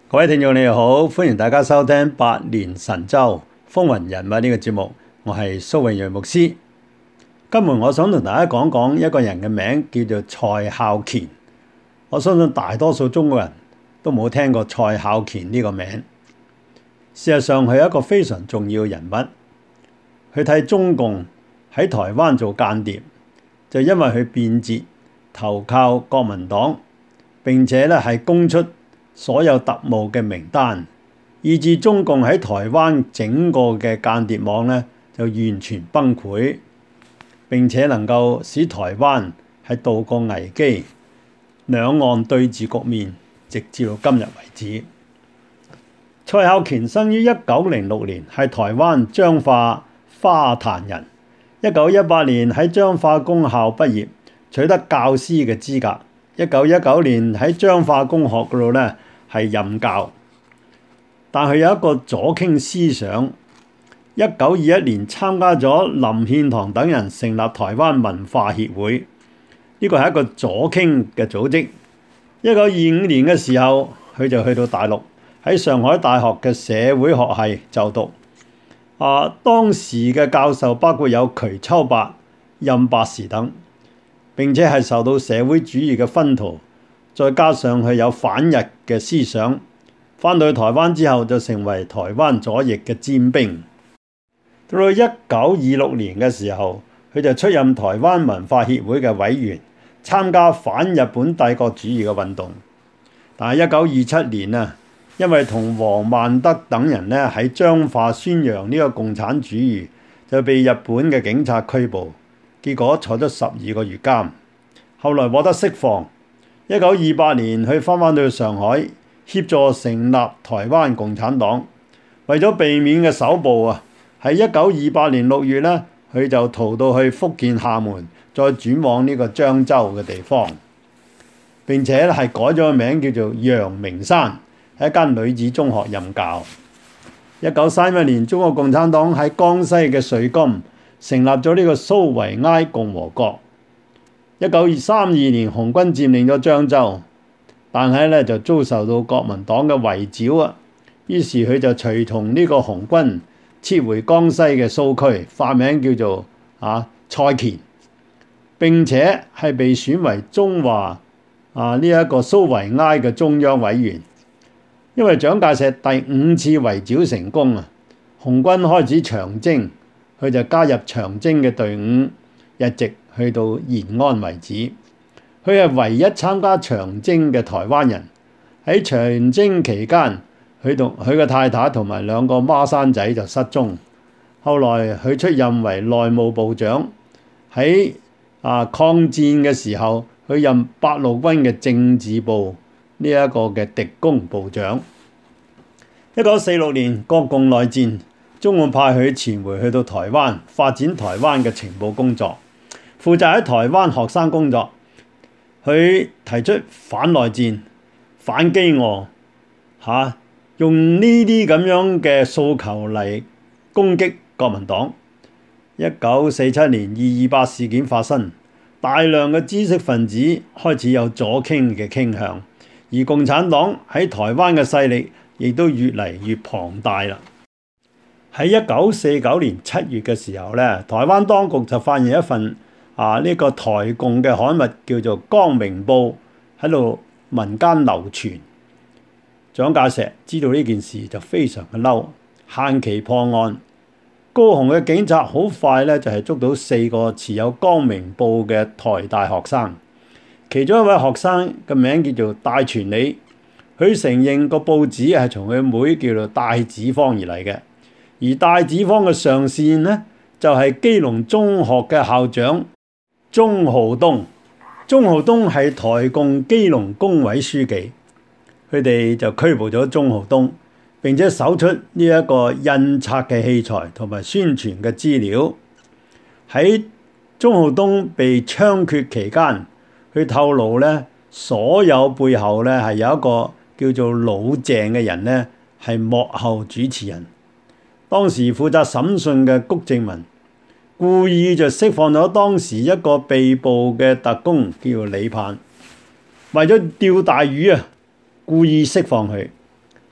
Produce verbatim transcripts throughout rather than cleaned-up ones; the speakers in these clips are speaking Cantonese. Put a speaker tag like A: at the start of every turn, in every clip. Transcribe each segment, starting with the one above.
A: 各位聽眾你好，歡迎大家收聽百年神州風雲人物呢個節目，我係蘇永陽牧師。今日我想同大家講講一個人嘅名叫做蔡孝乾。我相信大多數中國人都冇聽過蔡孝乾呢個名。事實上佢係一個非常重要嘅人物。佢替中共喺台灣做間諜，就因為佢變節投靠國民黨，並且咧係供出所有特務嘅名單，以致中共喺台灣整個嘅間諜網咧就完全崩潰，並且能夠使台灣係渡過危機，兩岸對峙局面直至到今日為止。蔡孝乾生於一九零六年，係台灣彰化花壇人。一九一八年喺彰化公校畢業，取得教師嘅資格。一九一九年喺彰化公學嗰度咧係任教，但佢有一個左傾思想。一九二一年參加咗林獻堂等人成立台灣文化協會，呢個係一個左傾嘅組織。一九二五年嘅時候，佢就去到大陸，喺上海大學嘅社會學系就讀。啊，當時嘅教授包括有瞿秋白、任伯時等。並且係受到社會主義嘅薰陶，再加上佢有反日嘅思想，返到去台灣之後就成為台灣左翼嘅尖兵。到到一九二六年嘅時候，佢就出任台灣文化協會嘅委員，參加反日本帝國主義嘅運動。但係一九二七年啊，因為同黃萬德等人咧喺彰化宣揚呢個共產主義，就被日本嘅警察拘捕。結果坐咗十二個月監，後來獲得釋放。一九二八年，佢翻返到上海，協助成立台灣共產黨。為咗避免嘅搜捕啊，喺一九二八年六月咧，佢就逃到去福建廈門，再轉往呢個漳州嘅地方。並且係改咗個名叫做陽明山，喺一間女子中學任教。一九三一年，中國共產黨喺江西嘅瑞金成立咗呢個蘇維埃共和國。一九三二年，紅軍佔領咗漳州，但係咧就遭受到國民黨嘅圍剿啊。於是佢就隨同呢個紅軍撤回江西嘅蘇區，化名叫做啊蔡乾，並且係被選為中華啊呢一個蘇維埃嘅中央委員。因為蔣介石第五次圍剿成功啊，紅軍開始長征。佢就加入長征嘅隊伍，一直去到延安為止。佢係唯一參加長征嘅台灣人。喺長征期間，佢同佢嘅太太同埋兩個孖生仔就失蹤。後來佢出任為內務部長。喺啊抗戰嘅時候，佢任八路軍嘅政治部呢一個嘅敵工部長。一九四六年國共內戰。中共派佢前回去到台灣，發展台灣嘅情報工作，負責喺台灣學生工作。佢提出反內戰、反饑餓，嚇、啊、用呢啲咁樣嘅訴求嚟攻擊國民黨。一九四七年二二八事件發生，大量嘅知識分子開始有左傾嘅傾向，而共產黨喺台灣嘅勢力亦都越嚟越龐大啦。喺一九四九年七月嘅時候咧，台灣當局就發現一份啊呢、這個台共嘅刊物叫做《光明報》喺度民間流傳。蔣介石知道呢件事就非常嘅嬲，限期破案。高雄嘅警察好快咧就係捉到四個持有《光明報》嘅台大學生，其中一位學生嘅名叫做戴傳理，佢承認個報紙係從佢妹叫做戴子芳而嚟嘅。而戴子芳嘅上線呢，就係、是、基隆中學嘅校長鍾浩東。鍾浩東係台共基隆工委書記，佢哋就拘捕咗鍾浩東，並且搜出呢一個印刷嘅器材同埋宣傳嘅資料。喺鍾浩東被槍決期間，佢透露咧，所有背後咧係有一個叫做老鄭嘅人咧，係幕後主持人。當時負責審訊嘅谷正文故意就釋放咗當時一個被捕嘅特工，叫做李盼，為咗釣大魚啊，故意釋放佢。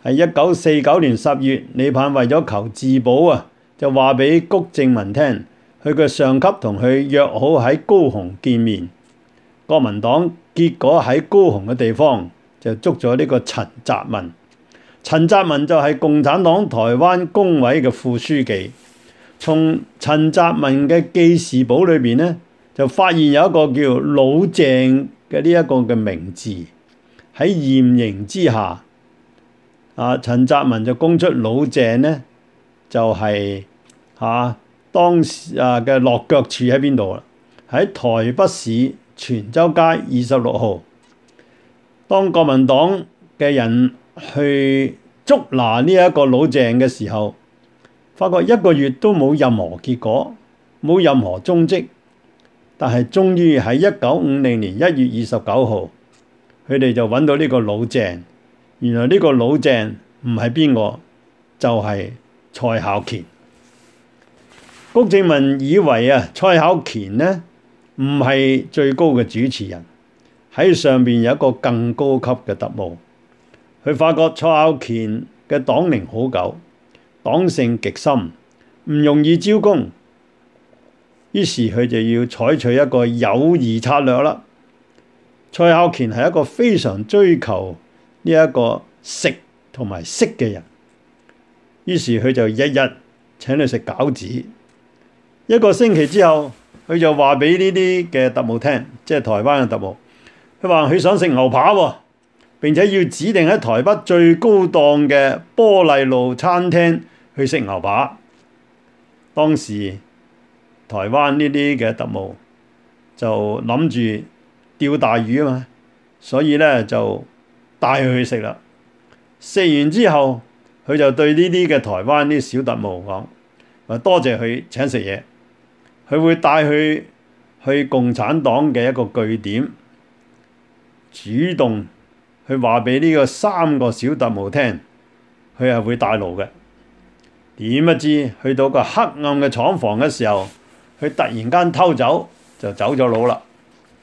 A: 係一九四九年十月，李鵬為咗求自保啊，就話俾谷正民聽，佢嘅上級同佢約好喺高雄見面。國民黨結果喺高雄嘅地方就捉咗呢個陳澤民。陳澤民就係共產黨台灣工委嘅副書記。從陳澤民嘅記事簿裏邊咧，就發現有一個叫老鄭嘅呢一個嘅名字。喺嚴刑之下，啊陳澤民就供出老鄭咧，就係、是、嚇、啊、當時啊嘅落腳處喺邊度啦？喺台北市泉州街二十六號。當國民黨嘅人去捉拿呢一個老鄭嘅時候，發覺一個月都冇任何結果，冇任何蹤跡。但係終於喺一九五零年一月二十九號，佢哋就揾到呢個老鄭。原來呢個老鄭唔係邊個，就係、是、蔡孝乾。谷正民以為啊，蔡孝乾呢唔係最高嘅主持人，喺上邊有一個更高級嘅特務。佢發覺蔡孝乾嘅黨齡好久，黨性極深，唔容易招供。於是佢就要採取一個友誼策略啦。蔡孝乾係一個非常追求呢一個食同埋色嘅人，於是佢就日日請你食餃子。一個星期之後，佢就話俾呢啲嘅特務聽，即係台灣嘅特務，佢話佢想食牛扒喎，並且要指定喺台北最高檔嘅玻璃路餐廳去食牛扒。當時台灣呢啲嘅特務就諗住釣大魚啊嘛，所以咧就帶佢去食啦。食完之後，佢就對呢啲嘅台灣啲小特務講：話多謝佢請食嘢，佢會帶佢去共產黨嘅一個據點，主動去話俾呢個三個小特務聽，佢係會帶路嘅。點不知去到個黑暗嘅廠房嘅時候，佢突然間偷走，就走咗佬啦。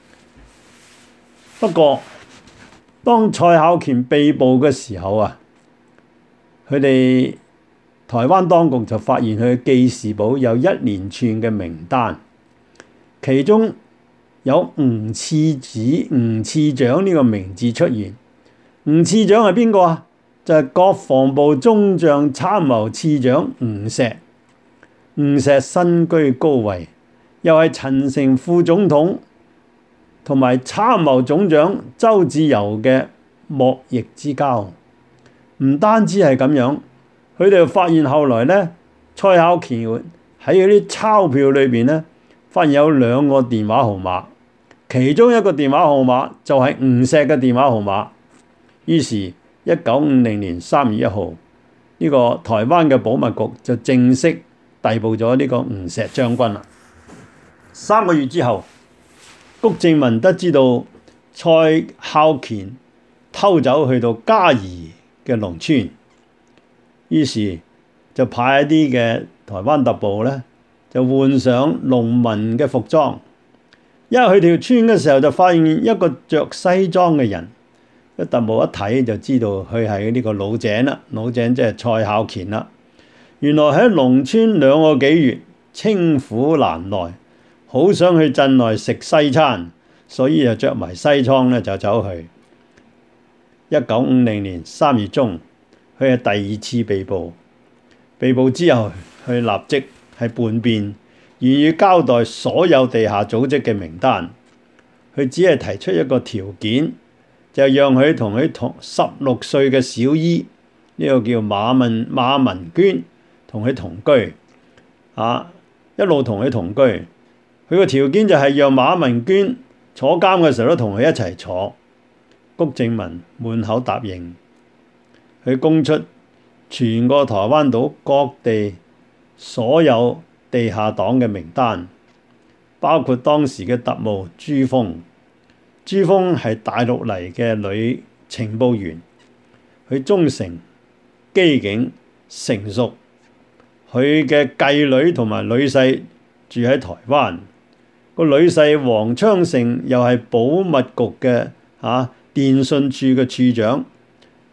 A: 不過當蔡孝乾被捕嘅時候啊，佢哋台灣當局就發現佢嘅記事簿有一連串嘅名單，其中有吳次子、吳次長呢個名字出現。吳次長係邊個啊？就係、是、國防部中將參謀次長吳石。吳石身居高位，又係陳誠副總統同埋參謀總長周至柔嘅莫逆之交。唔單止係咁樣，佢哋發現後來咧，蔡孝乾喺嗰啲鈔票裏邊咧，發現有兩個電話號碼，其中一個電話號碼就係吳石嘅電話號碼。於是，一九五零年三月一號，呢個台灣嘅保密局就正式逮捕咗呢個吳石將軍啦。三個月之後，谷正民得知道蔡孝乾偷走去到嘉義嘅農村，於是就派一啲嘅台灣特務咧，就換上農民嘅服裝。因為去條村嘅時候，就發現一個着西裝嘅人，一特務一睇就知道佢係呢個老鄭啦。老鄭即係蔡孝乾啦。原來喺農村兩個幾月，清苦難耐，好想去鎮內食西餐，所以就着埋西裝咧就走去。一九五零年三月中，佢係第二次被捕。被捕之後，佢立即係叛變，願意交代所有地下組織嘅名單。佢只係提出一個條件，就係讓佢同佢同十六歲嘅小姨，呢、這個叫馬文馬文娟，同佢同居，啊，一路同佢同居。佢個條件就係讓馬文娟坐監嘅時候都同佢一齊坐。谷正民滿口答應。佢供出全個台灣島各地所有地下黨嘅名單，包括當時嘅特務朱楓。朱楓係大陸嚟嘅女情報員，佢忠誠、機警、成熟。佢嘅繼女同埋女婿住喺台灣，個女婿黃昌盛又係保密局嘅嚇、啊、電信處嘅處長，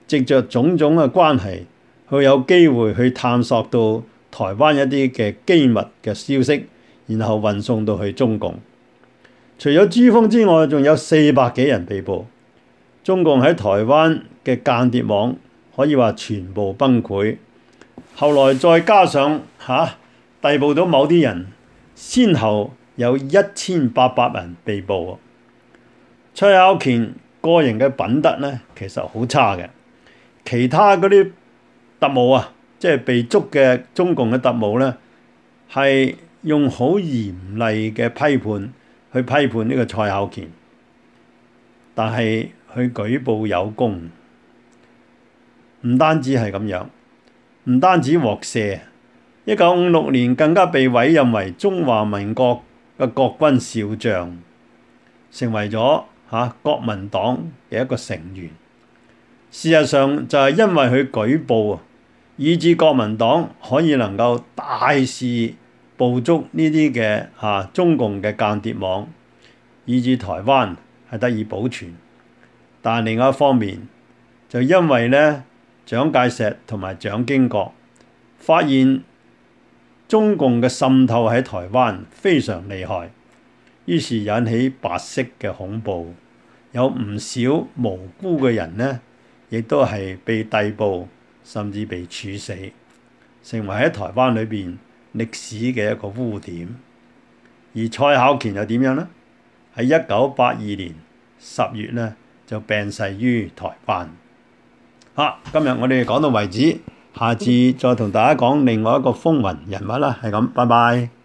A: 藉着種種嘅關係，佢有機會去探索到台灣一啲嘅機密嘅消息，然後運送到去中共。除咗朱鋒之外，仲有四百幾人被捕。中共喺台灣嘅間諜網可以話全部崩潰。後來再加上嚇逮捕到某啲人，先後有一千八百人被捕。蔡孝乾個人嘅品德咧，其實好差嘅。其他嗰啲特務啊，即係被捉嘅中共嘅特務咧，係用好嚴厲嘅批判去批判呢個蔡孝乾，但係佢舉報有功，唔單止係咁樣，唔單止獲赦，一九五六年更加被委任為中華民國嘅國軍少將，成為咗嚇、啊、國民黨嘅一個成員。事實上就係因為佢舉報，以致國民黨可以能夠大肆捕捉呢啲嘅嚇中共嘅間諜網，以致台灣係得以保存。但另外一方面，就因為咧蔣介石同埋蔣經國發現中共嘅滲透喺台灣非常厲害，於是引起白色嘅恐怖，有唔少無辜嘅人呢，亦都係被逮捕，甚至被處死，成為喺台灣裏邊歷史嘅一個污點。而蔡孝乾又點樣呢？喺一九八二年十月呢，就病逝於台灣。好、啊，今日我哋講到為止，下次再同大家講另外一個風雲人物啦，係咁，拜拜。